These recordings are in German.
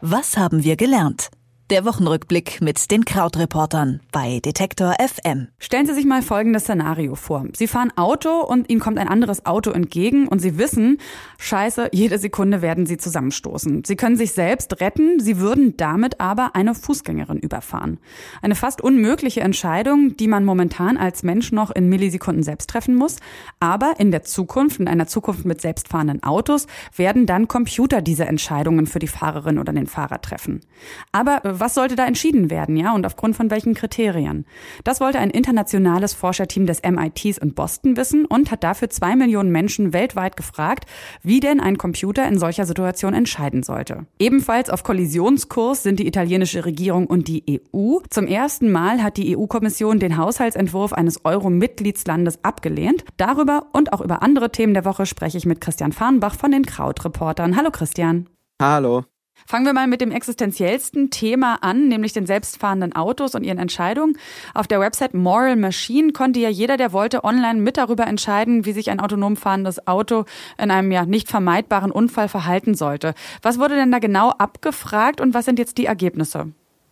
Was haben wir gelernt? Der Wochenrückblick mit den Krautreportern bei Detektor FM. Stellen Sie sich mal folgendes Szenario vor. Sie fahren Auto und Ihnen kommt ein anderes Auto entgegen und Sie wissen, scheiße, jede Sekunde werden Sie zusammenstoßen. Sie können sich selbst retten, Sie würden damit aber eine Fußgängerin überfahren. Eine fast unmögliche Entscheidung, die man momentan als Mensch noch in Millisekunden selbst treffen muss. Aber in der Zukunft, in einer Zukunft mit selbstfahrenden Autos, werden dann Computer diese Entscheidungen für die Fahrerin oder den Fahrer treffen. Aber was sollte da entschieden werden, ja? Und aufgrund von welchen Kriterien? Das wollte ein internationales Forscherteam des MITs in Boston wissen und hat dafür 2 Millionen Menschen weltweit gefragt, wie denn ein Computer in solcher Situation entscheiden sollte. Ebenfalls auf Kollisionskurs sind die italienische Regierung und die EU. Zum ersten Mal hat die EU-Kommission den Haushaltsentwurf eines Euro-Mitgliedslandes abgelehnt. Darüber und auch über andere Themen der Woche spreche ich mit Christian Farnbach von den Krautreportern. Hallo Christian. Hallo. Fangen wir mal mit dem existenziellsten Thema an, nämlich den selbstfahrenden Autos und ihren Entscheidungen. Auf der Website Moral Machine konnte ja jeder, der wollte, online mit darüber entscheiden, wie sich ein autonom fahrendes Auto in einem ja nicht vermeidbaren Unfall verhalten sollte. Was wurde denn da genau abgefragt und was sind jetzt die Ergebnisse?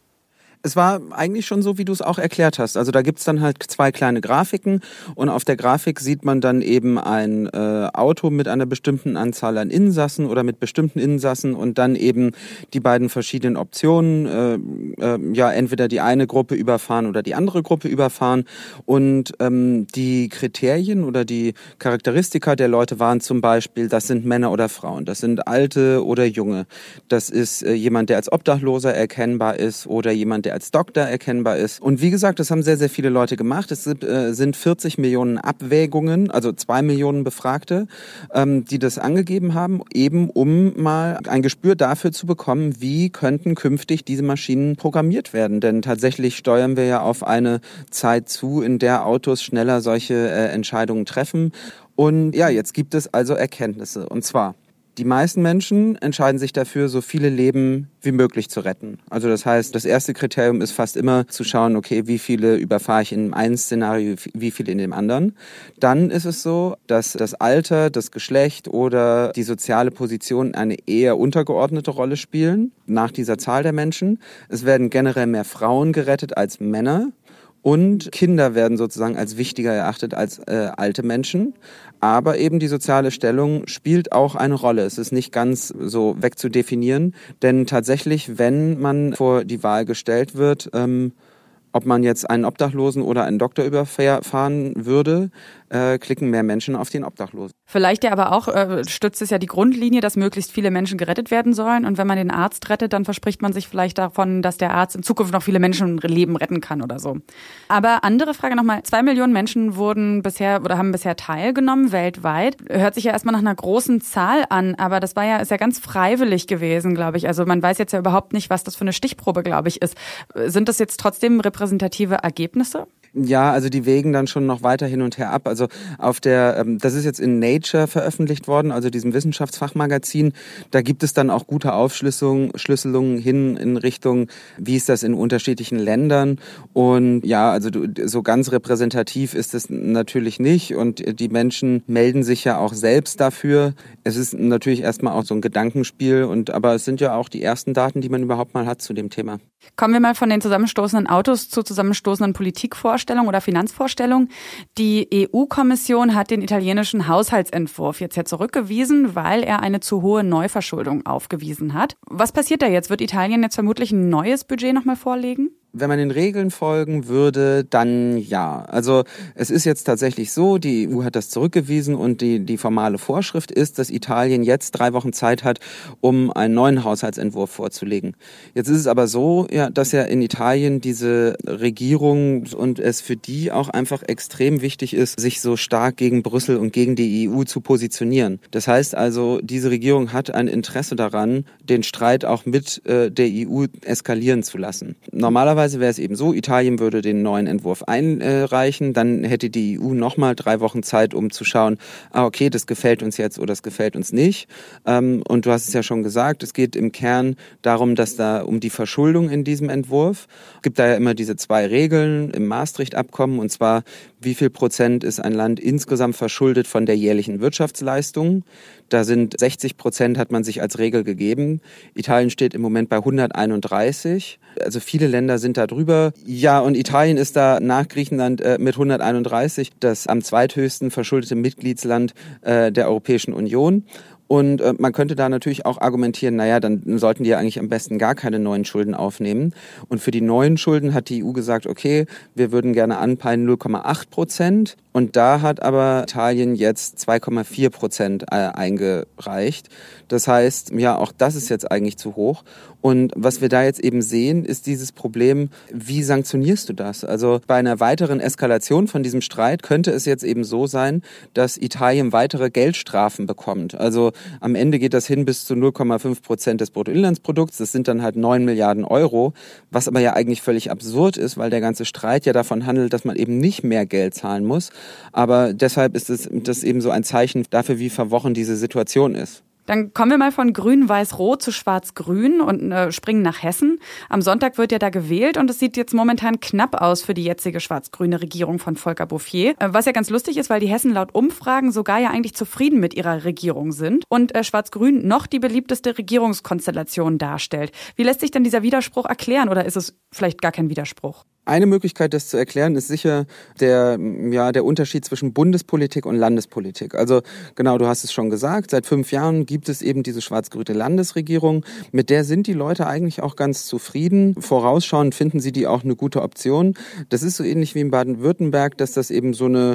Es war eigentlich schon so, wie du es auch erklärt hast. Also da gibt's dann halt 2 kleine Grafiken und auf der Grafik sieht man dann eben ein Auto mit einer bestimmten Anzahl an Insassen oder mit bestimmten Insassen und dann eben die beiden verschiedenen Optionen, entweder die eine Gruppe überfahren oder die andere Gruppe überfahren. Und die Kriterien oder die Charakteristika der Leute waren zum Beispiel, das sind Männer oder Frauen, das sind Alte oder Junge, das ist jemand, der als Obdachloser erkennbar ist oder jemand, der als Doktor erkennbar ist. Und wie gesagt, das haben sehr, sehr viele Leute gemacht. Es sind 40 Millionen Abwägungen, also 2 Millionen Befragte, die das angegeben haben, eben um mal ein Gespür dafür zu bekommen, wie könnten künftig diese Maschinen programmiert werden. Denn tatsächlich steuern wir ja auf eine Zeit zu, in der Autos schneller solche Entscheidungen treffen. Und ja, jetzt gibt es also Erkenntnisse. Und zwar: Die meisten Menschen entscheiden sich dafür, so viele Leben wie möglich zu retten. Also das heißt, das erste Kriterium ist fast immer zu schauen, okay, wie viele überfahre ich in einem Szenario, wie viele in dem anderen. Dann ist es so, dass das Alter, das Geschlecht oder die soziale Position eine eher untergeordnete Rolle spielen nach dieser Zahl der Menschen. Es werden generell mehr Frauen gerettet als Männer. Und Kinder werden sozusagen als wichtiger erachtet als alte Menschen. Aber eben die soziale Stellung spielt auch eine Rolle. Es ist nicht ganz so wegzudefinieren. Denn tatsächlich, wenn man vor die Wahl gestellt wird, ob man jetzt einen Obdachlosen oder einen Doktor überfahren würde, klicken mehr Menschen auf den Obdachlosen. Vielleicht ja aber auch stützt es ja die Grundlinie, dass möglichst viele Menschen gerettet werden sollen. Und wenn man den Arzt rettet, dann verspricht man sich vielleicht davon, dass der Arzt in Zukunft noch viele Menschenleben retten kann oder so. Aber andere Frage nochmal. 2 Millionen Menschen haben bisher teilgenommen weltweit. Hört sich ja erstmal nach einer großen Zahl an, aber ist ja ganz freiwillig gewesen, glaube ich. Also man weiß jetzt ja überhaupt nicht, was das für eine Stichprobe, glaube ich, ist. Sind das jetzt trotzdem repräsentative Ergebnisse? Ja, also die wägen dann schon noch weiter hin und her ab. Also das ist jetzt in Nature veröffentlicht worden, also diesem Wissenschaftsfachmagazin. Da gibt es dann auch gute Aufschlüsselungen hin in Richtung, wie ist das in unterschiedlichen Ländern. Und ja, also so ganz repräsentativ ist es natürlich nicht. Und die Menschen melden sich ja auch selbst dafür. Es ist natürlich erstmal auch so ein Gedankenspiel. Aber es sind ja auch die ersten Daten, die man überhaupt mal hat zu dem Thema. Kommen wir mal von den zusammenstoßenden Autos zu zusammenstoßenden Politikvorstellungen oder Finanzvorstellungen. Die EU-Kommission hat den italienischen Haushaltsentwurf jetzt ja zurückgewiesen, weil er eine zu hohe Neuverschuldung aufgewiesen hat. Was passiert da jetzt? Wird Italien jetzt vermutlich ein neues Budget nochmal vorlegen? Wenn man den Regeln folgen würde, dann ja. Also es ist jetzt tatsächlich so, die EU hat das zurückgewiesen und die formale Vorschrift ist, dass Italien jetzt 3 Wochen Zeit hat, um einen neuen Haushaltsentwurf vorzulegen. Jetzt ist es aber so, ja, dass ja in Italien diese Regierung und es für die auch einfach extrem wichtig ist, sich so stark gegen Brüssel und gegen die EU zu positionieren. Das heißt also, diese Regierung hat ein Interesse daran, den Streit auch mit der EU eskalieren zu lassen. Normalerweise wäre es eben so, Italien würde den neuen Entwurf einreichen, dann hätte die EU nochmal 3 Wochen Zeit, um zu schauen, okay, das gefällt uns jetzt oder das gefällt uns nicht. Und du hast es ja schon gesagt, es geht im Kern darum, dass da um die Verschuldung in diesem Entwurf, es gibt da ja immer diese 2 Regeln im Maastricht-Abkommen, und zwar wie viel Prozent ist ein Land insgesamt verschuldet von der jährlichen Wirtschaftsleistung. Da sind 60% hat man sich als Regel gegeben. Italien steht im Moment bei 131. Also viele Länder sind da drüber. Ja, und Italien ist da nach Griechenland mit 131 das am zweithöchsten verschuldete Mitgliedsland der Europäischen Union. Und man könnte da natürlich auch argumentieren, naja, dann sollten die ja eigentlich am besten gar keine neuen Schulden aufnehmen. Und für die neuen Schulden hat die EU gesagt, okay, wir würden gerne anpeilen 0,8%. Und da hat aber Italien jetzt 2,4% eingereicht. Das heißt, ja, auch das ist jetzt eigentlich zu hoch. Und was wir da jetzt eben sehen, ist dieses Problem, wie sanktionierst du das? Also bei einer weiteren Eskalation von diesem Streit könnte es jetzt eben so sein, dass Italien weitere Geldstrafen bekommt. Also am Ende geht das hin bis zu 0,5% des Bruttoinlandsprodukts. Das sind dann halt 9 Milliarden Euro, was aber ja eigentlich völlig absurd ist, weil der ganze Streit ja davon handelt, dass man eben nicht mehr Geld zahlen muss. Aber deshalb ist das eben so ein Zeichen dafür, wie verworren diese Situation ist. Dann kommen wir mal von grün-weiß-rot zu schwarz-grün und springen nach Hessen. Am Sonntag wird ja da gewählt und es sieht jetzt momentan knapp aus für die jetzige schwarz-grüne Regierung von Volker Bouffier. Was ja ganz lustig ist, weil die Hessen laut Umfragen sogar ja eigentlich zufrieden mit ihrer Regierung sind und schwarz-grün noch die beliebteste Regierungskonstellation darstellt. Wie lässt sich denn dieser Widerspruch erklären oder ist es vielleicht gar kein Widerspruch? Eine Möglichkeit, das zu erklären, ist sicher der Unterschied zwischen Bundespolitik und Landespolitik. Also genau, du hast es schon gesagt, seit 5 Jahren gibt es eben diese schwarz-grüne Landesregierung. Mit der sind die Leute eigentlich auch ganz zufrieden. Vorausschauend finden sie die auch eine gute Option. Das ist so ähnlich wie in Baden-Württemberg, dass das eben so eine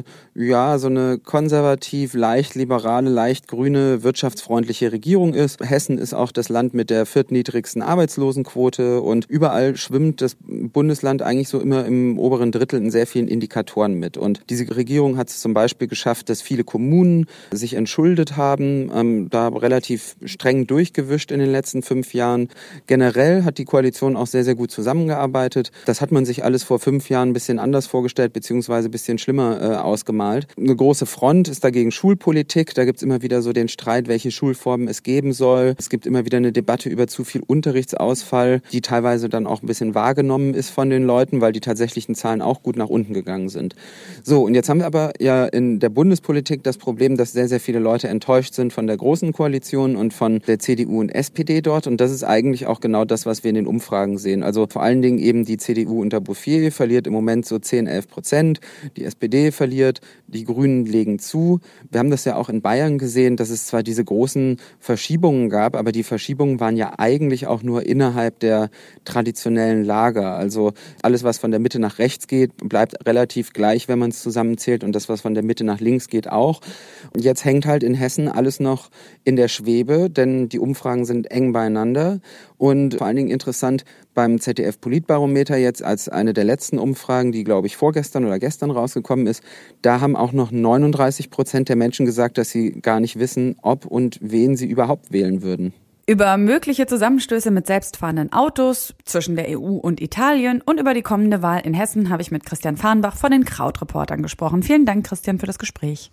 konservativ, leicht liberale, leicht grüne, wirtschaftsfreundliche Regierung ist. Hessen ist auch das Land mit der viertniedrigsten Arbeitslosenquote und überall schwimmt das Bundesland eigentlich so immer im oberen Drittel in sehr vielen Indikatoren mit. Und diese Regierung hat es zum Beispiel geschafft, dass viele Kommunen sich entschuldet haben, da relativ streng durchgewischt in den letzten 5 Jahren. Generell hat die Koalition auch sehr, sehr gut zusammengearbeitet. Das hat man sich alles vor 5 Jahren ein bisschen anders vorgestellt, beziehungsweise ein bisschen schlimmer ausgemalt. Eine große Front ist dagegen Schulpolitik. Da gibt es immer wieder so den Streit, welche Schulformen es geben soll. Es gibt immer wieder eine Debatte über zu viel Unterrichtsausfall, die teilweise dann auch ein bisschen wahrgenommen ist von den Leuten, weil die tatsächlichen Zahlen auch gut nach unten gegangen sind. So, und jetzt haben wir aber ja in der Bundespolitik das Problem, dass sehr, sehr viele Leute enttäuscht sind von der Großen Koalition und von der CDU und SPD dort. Und das ist eigentlich auch genau das, was wir in den Umfragen sehen. Also vor allen Dingen eben die CDU unter Bouffier verliert im Moment so 10-11%. Die SPD verliert, die Grünen legen zu. Wir haben das ja auch in Bayern gesehen, dass es zwar diese großen Verschiebungen gab, aber die Verschiebungen waren ja eigentlich auch nur innerhalb der traditionellen Lager. Also alles, was von der Mitte nach rechts geht, bleibt relativ gleich, wenn man es zusammenzählt. Und das, was von der Mitte nach links geht, auch. Und jetzt hängt halt in Hessen alles noch in der Schwebe, denn die Umfragen sind eng beieinander. Und vor allen Dingen interessant beim ZDF-Politbarometer jetzt als eine der letzten Umfragen, die, glaube ich, vorgestern oder gestern rausgekommen ist, da haben auch noch 39% der Menschen gesagt, dass sie gar nicht wissen, ob und wen sie überhaupt wählen würden. Über mögliche Zusammenstöße mit selbstfahrenden Autos zwischen der EU und Italien und über die kommende Wahl in Hessen habe ich mit Christian Farnbach von den Krautreportern gesprochen. Vielen Dank, Christian, für das Gespräch.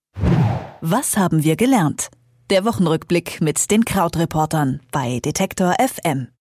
Was haben wir gelernt? Der Wochenrückblick mit den Krautreportern bei Detektor FM.